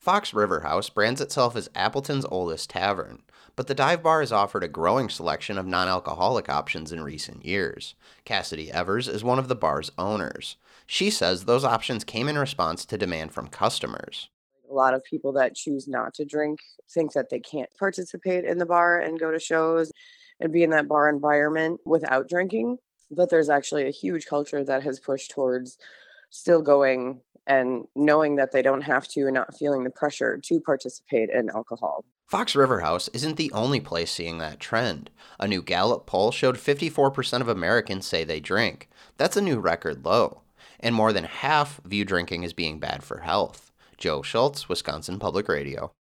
Fox River House brands itself as Appleton's oldest tavern, but the dive bar has offered a growing selection of non-alcoholic options in recent years. Cassidy Evers is one of the bar's owners. She says those options came in response to demand from customers. A lot of people that choose not to drink think that they can't participate in the bar and go to shows and be in that bar environment without drinking. But there's actually a huge culture that has pushed towards still going and knowing that they don't have to and not feeling the pressure to participate in alcohol. Fox River House isn't the only place seeing that trend. A new Gallup poll showed 54% of Americans say they drink. That's a new record low. And more than half view drinking as being bad for health. Joe Schultz, Wisconsin Public Radio.